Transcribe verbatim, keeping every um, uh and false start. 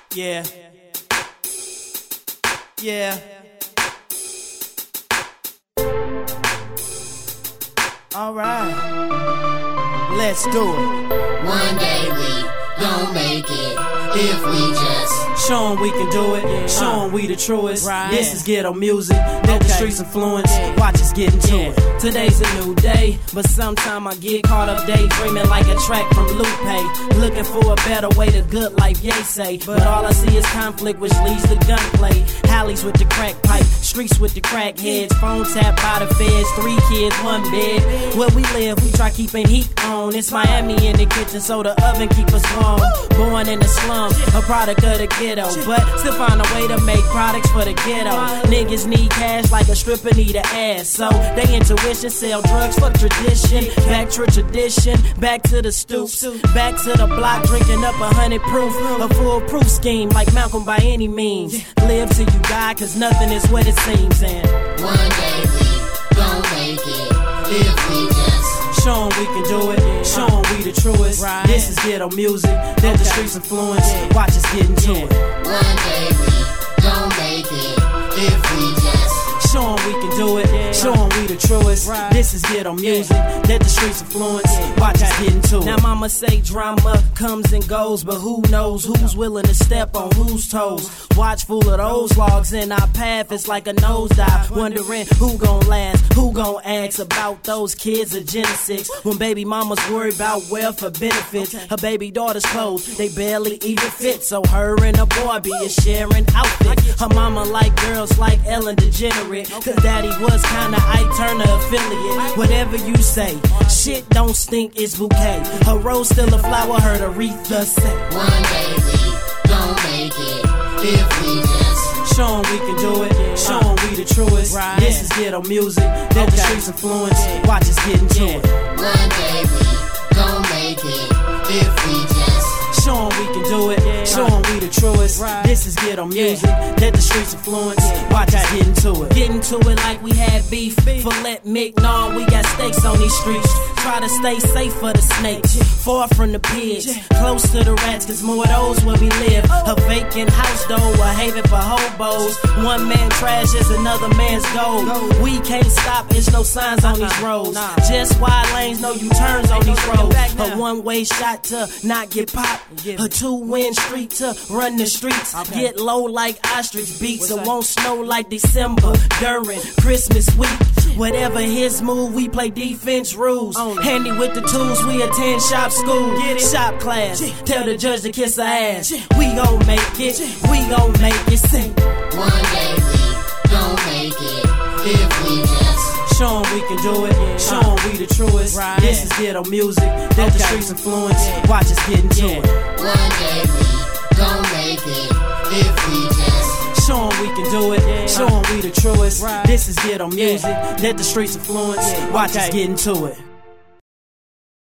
Yeah. Yeah. Alright. Let's do it. One day we gon' make it if we just show 'em we can do it. Yeah. Show 'em we the truest. Right. This is ghetto music. Let Okay. the streets influence. Yeah. Watch us get into Yeah. it. Today's a new day, but sometime I get caught up daydreaming like a track from Lupe. Looking for a better way to good life, yay say. But all I see is conflict, which leads to gunplay. Hallies with the crack pipe, streets with the crack heads. Phone tap by the feds, three kids, one bed. Where we live, we try keeping heat on. It's Miami in the kitchen, so the oven keep us warm. Born in the slums, a product of the ghetto, but still find a way to make products for the ghetto. Niggas need cash like a stripper need an ass, so they intuition sell drugs for tradition. Back to tradition, back to the stoops, back to the block, drinking up a hundred proof, a foolproof scheme like Malcolm by any means. Live till you die, cause nothing is what it seems. And one day we gon' make it if we just show 'em we can do it. Show 'em we the truest. Right. This is ghetto music. Let the streets influence. Watch us get into it. one day we gon' make it if we just Show 'em we can do it. Show 'em we the truest. Right. This is ghetto music. Let the streets influence. Watch us get into it. Now mama say drama comes and goes, but who knows who's willing to step on whose toes? Watchful of those logs in our path. It's like a nosedive. Wondering who gon' last, who gon' ask about those kids of Genesis. When baby mama's worried about welfare benefits, her baby daughter's clothes, they barely even fit. So her and her boy be a sharing outfit. Her mama like girls like Ellen DeGeneres, cause daddy was kinda Ike Turner affiliate. Whatever you say, shit don't stink, it's bouquet. Her rose still a flower, her Aretha say. one day we gon' make it if we just Show 'em we can do it. Show 'em we the truest. Right. This is ghetto music. Let the streets influence. Watch us get into it. one day we gon' make it if we just Show 'em we can do it. Show 'em we the truest. Right. This is ghetto music. Let the streets influence. Watch us get into it. Get into it like we had beef. For let Mick know we got stakes on these streets. Try to stay safe for the snakes. Far from the pigs. Close to the rats, cause more of those where we live. A vacant house though, a haven for hobos. One man trash is another man's gold. We can't stop, it's no signs on these roads. Just wide lanes, no U-turns on these roads. A one-way shot to not get popped. A two-win street to run the streets. Get low like ostrich beats. It won't snow like December during Christmas week. Whatever his move, we play defense rules. Handy with the tools, we attend shop school. Shop class, tell the judge to kiss her ass. We gon' make it, we gon' make it. Sing. one day we gon' make it if we just Show 'em we can do it. Show 'em we the truest. Right. This is ghetto music. Let the streets influence. Watch us get into it. one day we gon' make it if we just Show 'em we can do it. Show 'em we the truest. Right. This is ghetto music. Let the streets influence. Watch us Okay. get into it.